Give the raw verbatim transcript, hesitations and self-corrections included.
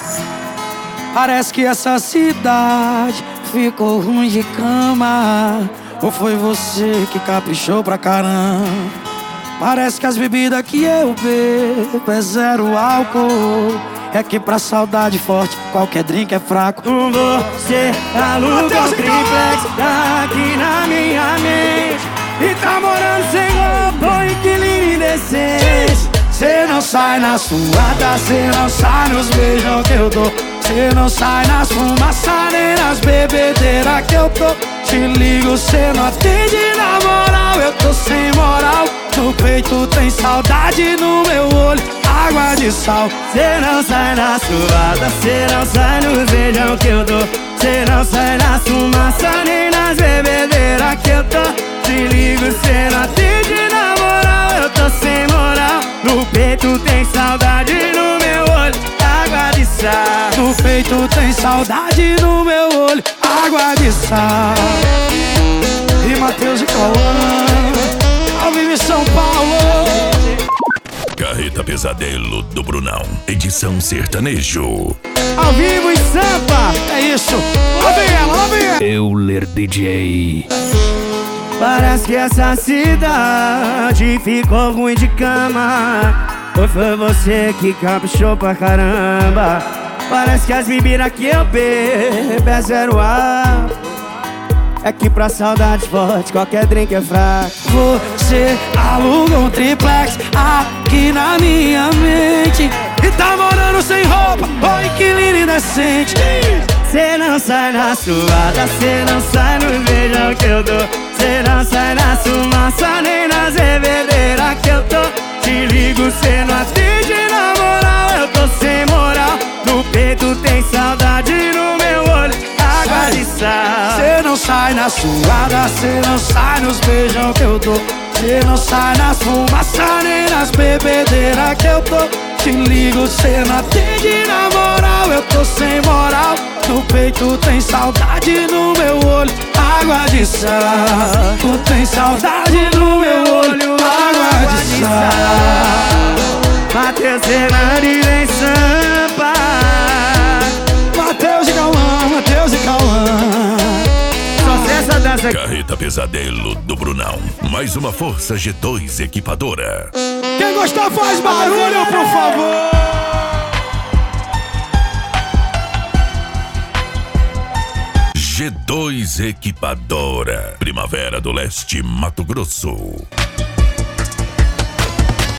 Parece que essa cidade ficou ruim de cama. Ou foi você que caprichou pra caramba? Parece que as bebidas que eu bebo é zero álcool. É que pra saudade forte qualquer drink é fraco. Com você aluga um triplex aqui na minha mente e tá morando sem roupa, inquilino indecente. Cê não sai na suada, cê não sai nos beijão que eu dou. Cê não sai nas fumaças nem nas bebedeiras que eu tô. Te ligo, cê não atende na moral, eu tô sem moral. No peito tem saudade, no meu olho água de sal. Cê não sai na suada, cê não sai nos beijão que eu dou. Cê não sai na fumaça nem nas bebedeiras que eu tô. Te ligo, cê não atende na moral, eu tô sem moral. No peito tem saudade, no meu olho água de sal. No peito tem saudade, no meu olho água de sal. E Matheus e Cauã, ao vivo em São Paulo. Carreta Pesadelo do Brunão, edição sertanejo. Ao vivo em Sampa, é isso. Lá vem ela, lá vem ela. Euler D J. Parece que essa cidade ficou ruim de cama. Ou foi você que caprichou pra caramba? Parece que as bebidas que eu bebo é zero álcool. É que pra saudade forte qualquer drink é fraco. Você aluga um triplex aqui na minha mente e tá morando sem roupa, oi que lindo indecente. Cê não sai na suada, cê não sai no beijão que eu dou. Cê não sai na fumaça nem nas bebedeiras que eu tô. Te ligo, cê não atende na moral, eu tô sem moral. No peito tem saudade, no meu olho água de sal. Cê não sai na suada, cê não sai nos beijão que eu dou. Cê não sai nas fumaças nem nas bebedeiras que eu tô. Te ligo, cê não atende na moral, eu tô sem moral. No peito tem saudade, no meu olho água de sal. Tu tem saudade no meu olho água de sal. Matheus Fernandes em Sampa. Matheus e Cauã, Matheus e Cauã. Só essa dança aqui. Carreta Pesadelo do Brunão, mais uma força G dois equipadora. Quem gostar faz barulho, por favor. G dois Equipadora, Primavera do Leste, Mato Grosso.